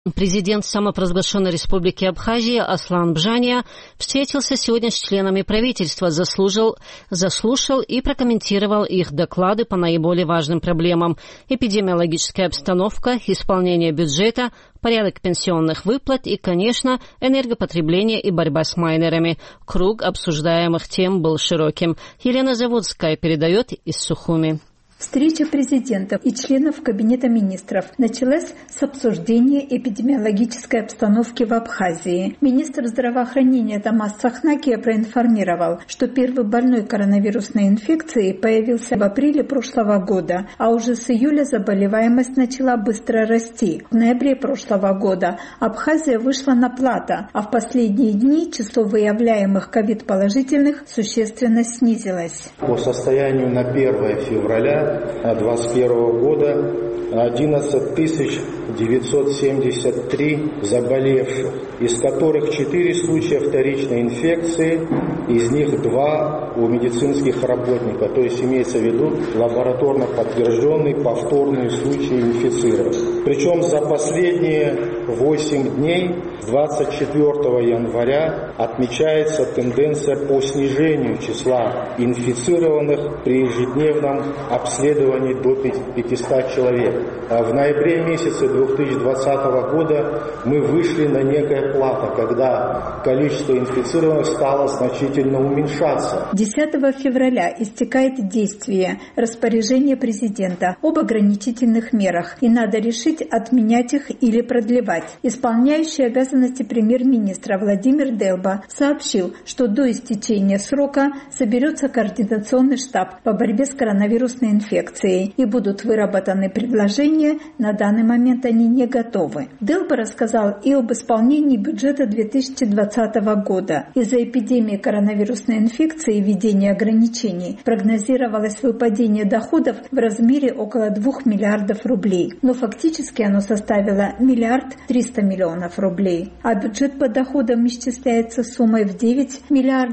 Президент самопровозглашенной республики Абхазия Аслан Бжания встретился сегодня с членами правительства, заслушал и прокомментировал их доклады по наиболее важным проблемам: эпидемиологическая обстановка, исполнение бюджета, порядок пенсионных выплат и, конечно, энергопотребление и борьба с майнерами. Круг обсуждаемых тем был широким. Елена Заводская передает из Сухуми. Встреча президентов и членов Кабинета министров началась с обсуждения эпидемиологической обстановки в Абхазии. Министр здравоохранения Томас Сахнакия проинформировал, что первый больной коронавирусной инфекцией появился в апреле прошлого года, а уже с июля заболеваемость начала быстро расти. В ноябре прошлого года Абхазия вышла на плато, а в последние дни число выявляемых ковид-положительных существенно снизилось. По состоянию на 1 февраля 2021 года 11 973 заболевших, из которых 4 случая вторичной инфекции, из них 2 у медицинских работников, то есть имеется в виду лабораторно подтвержденные повторные случаи инфицирования. Причем за последние 8 дней, 24 января, отмечается тенденция по снижению числа инфицированных при ежедневном обследовании до 500 человек. В ноябре месяце 2020 года мы вышли на некое плато, когда количество инфицированных стало значительно уменьшаться. 10 февраля истекает действие распоряжения президента об ограничительных мерах, и надо решить, отменять их или продлевать. Исполняющий обязанности премьер-министра Владимир Делба сообщил, что до истечения срока соберется координационный штаб по борьбе с коронавирусной инфекцией и будут выработаны предложения. На данный момент они не готовы. Делба рассказал и об исполнении бюджета 2020 года. Из-за эпидемии коронавирусной инфекции и введения ограничений прогнозировалось выпадение доходов в размере около 2 миллиардов рублей. Но фактически оно составило 1 300 миллионов рублей. А бюджет по доходам исчисляется суммой в 9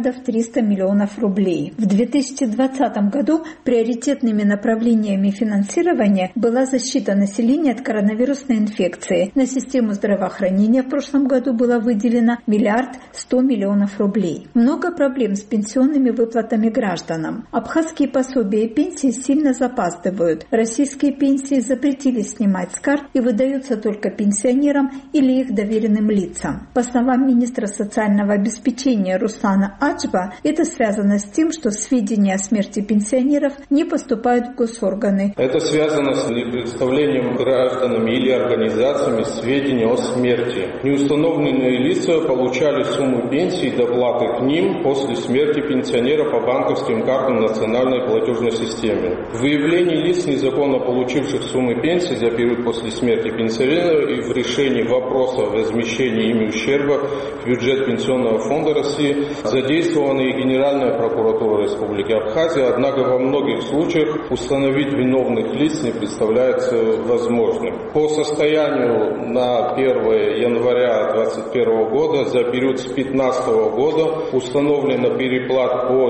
300 миллионов рублей. В 2020 году приоритетными направлениями финансирования была защита населения от коронавирусной инфекции. На систему здравоохранения в прошлом году было выделено 1 100 миллионов рублей. Много проблем с пенсионными выплатами гражданам. Абхазские пособия и пенсии сильно запаздывают. Российские пенсии запретили снимать с карт и выдаются только пенсионерам или их доверенным лицам. По словам министра социального обеспечения Руслана Аджба, это связано с тем, что сведения о смерти пенсионеров не поступают в госорганы. Это связано с непредставлением гражданами или организациями сведений о смерти. Неустановленные лица получали сумму пенсии и доплаты к ним после смерти пенсионера по банковским картам национальной платежной системе. Выявление лиц, незаконно получивших суммы пенсии за период после смерти пенсионера, и в решении вопроса о возмещении ими ущерба в бюджет Пенсионного фонда России задействована и Генеральная прокуратура Республики Абхазия, однако во многих случаях установить виновных лиц не представляется возможным. По состоянию на 1 января 2021 года за период с 2015 года установлено переплат по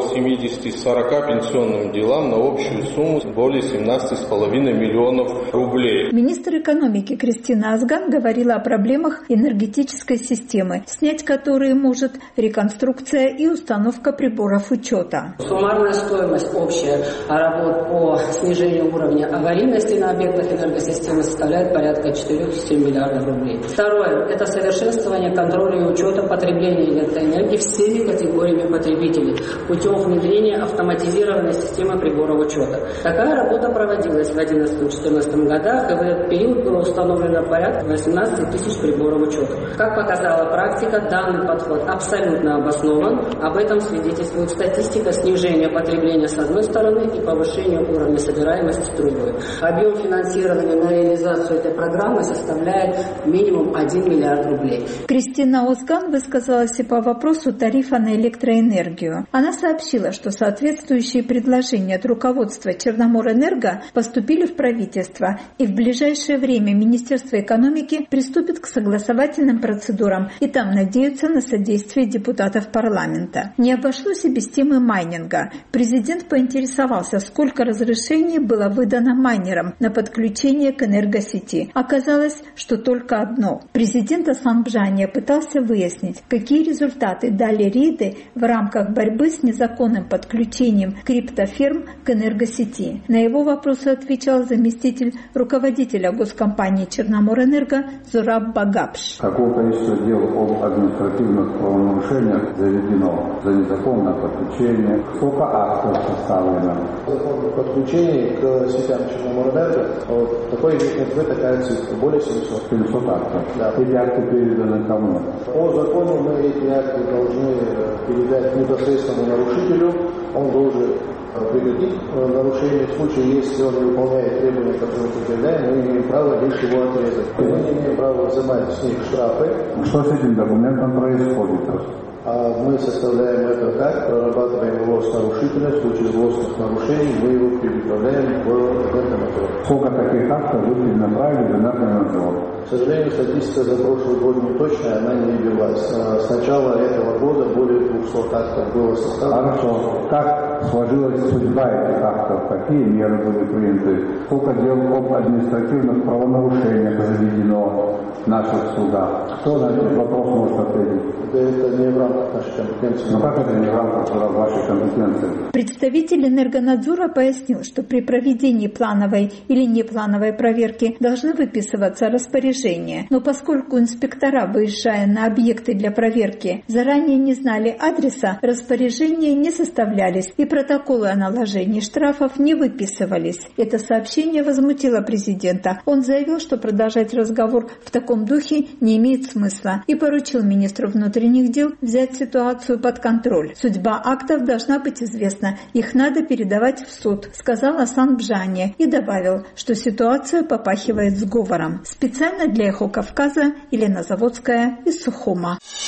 70-40 пенсионным делам на общую сумму более 17,5 миллионов рублей. Министр экономики Кристина Озган говорила о проблемах энергетической системы, снять которые может реконструкция и установка приборов учета. Суммарная стоимость общая работ по снижению уровня аварийности на объектах энергосистемы составляет порядка 4-7 миллиардов рублей. Второе – это совершенствование контроля и учета потребления электроэнергии всеми категориями потребителей путем внедрения автоматизированной системы приборов учета. Такая работа проводилась в 2011-2014 годах, и в этот период было установлено порядка 18 тысяч приборов учета. Как показала практика, данный подход абсолютно обоснован. Об этом свидетельствует статистика снижения потребления с одной стороны и повышения уровня собираемости с другой. Объем финансирования на реализацию этой программы составляет минимум 1 миллиард рублей. Кристина Озган высказалась и по вопросу тарифа на электроэнергию. Она сообщила, что соответствующие предложения от руководства Черноморэнерго поступили в правительство, и в ближайшее время Министерство экономики приступит к согласовательным процедурам и там надеются на содействие депутатов парламента. Не обошлось и без темы майнинга. Президент поинтересовался, сколько разрешений было выдано майнерам на подключение к энергосети. Оказалось, что только одно. Президент Аслан Бжания пытался выяснить, какие результаты дали рейды в рамках борьбы с незаконным подключением криптофирм к энергосети. На его вопросы отвечал заместитель руководителя госкомпании «Черноморэнерго» Зураб Багапш. Какое количество дел об административных правонарушениях заведено за незаконное подключение? Сколько актов составлено? Законных подключений к сетям Черноморэнерго такой такая цифра, более 700. 700 актов. Да. Эти акты переданы кому? По закону мы эти акты должны передать непосредственному нарушителю. Он должен прекратить нарушение. В случае, если он не выполняет требования, которые мы предъявляем, мы имеем право лишь его отрезать. Мы не имеем права взимать с них штрафы. Что с этим документом происходит? Мы составляем этот акт, прорабатываем его с нарушителем. В случае злостных нарушений мы его переправляем в Энергонадзор. Сколько таких актов вы перенаправили в Энергонадзор? К сожалению, статистика за прошлый год не точная, она не велась. С начала этого года более 200 актов было составлено. Хорошо. Как сложилась судьба этих актов? Какие меры были приняты? Сколько дел об административных правонарушениях заведено в наших судах? Кто на этот вопрос может ответить? Это не в рамках нашей компетенции. Но как это не в рамках вашей компетенции? Представитель Энергонадзора пояснил, что при проведении плановой или неплановой проверки должны выписываться распоряжения. Но поскольку инспектора, выезжая на объекты для проверки, заранее не знали адреса, распоряжения не составлялись и протоколы о наложении штрафов не выписывались. Это сообщение возмутило президента. Он заявил, что продолжать разговор в таком духе не имеет смысла и поручил министру внутренних дел взять ситуацию под контроль. Судьба актов должна быть известна. Их надо передавать в суд, сказал Аслан Бжания и добавил, что ситуация попахивает сговором. Специально для «Эхо Кавказа» Елена Заводская из Сухума.